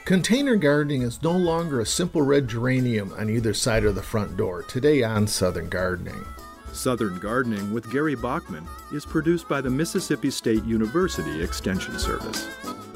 Container gardening is no longer a simple red geranium on either side of the front door, today on Southern Gardening. Southern Gardening with Gary Bachman is produced by the Mississippi State University Extension Service.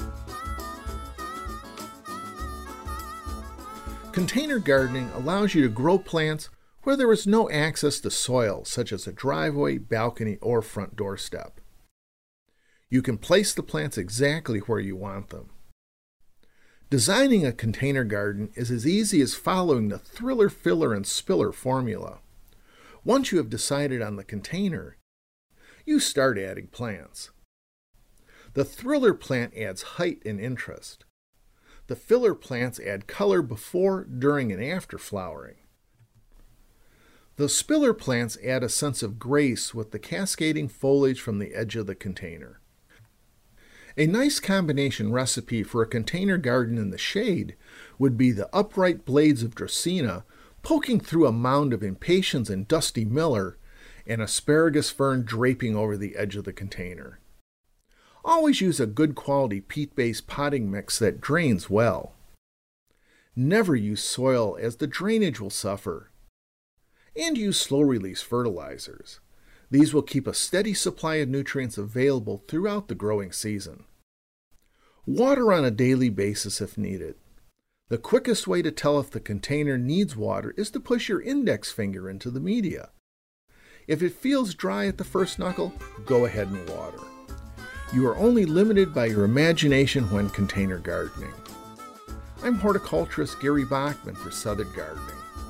Container gardening allows you to grow plants where there is no access to soil, such as a driveway, balcony, or front doorstep. You can place the plants exactly where you want them. Designing a container garden is as easy as following the thriller, filler, and spiller formula. Once you have decided on the container, you start adding plants. The thriller plant adds height and interest. The filler plants add color before, during, and after flowering. The spiller plants add a sense of grace with the cascading foliage from the edge of the container. A nice combination recipe for a container garden in the shade would be the upright blades of Dracaena poking through a mound of impatiens and dusty miller, and asparagus fern draping over the edge of the container. Always use a good quality peat-based potting mix that drains well. Never use soil as the drainage will suffer. And use slow-release fertilizers. These will keep a steady supply of nutrients available throughout the growing season. Water on a daily basis if needed. The quickest way to tell if the container needs water is to push your index finger into the media. If it feels dry at the first knuckle, go ahead and water. You are only limited by your imagination when container gardening. I'm horticulturist Gary Bachman for Southern Gardening.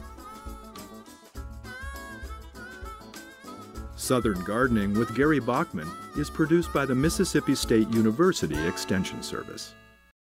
Southern Gardening with Gary Bachman is produced by the Mississippi State University Extension Service.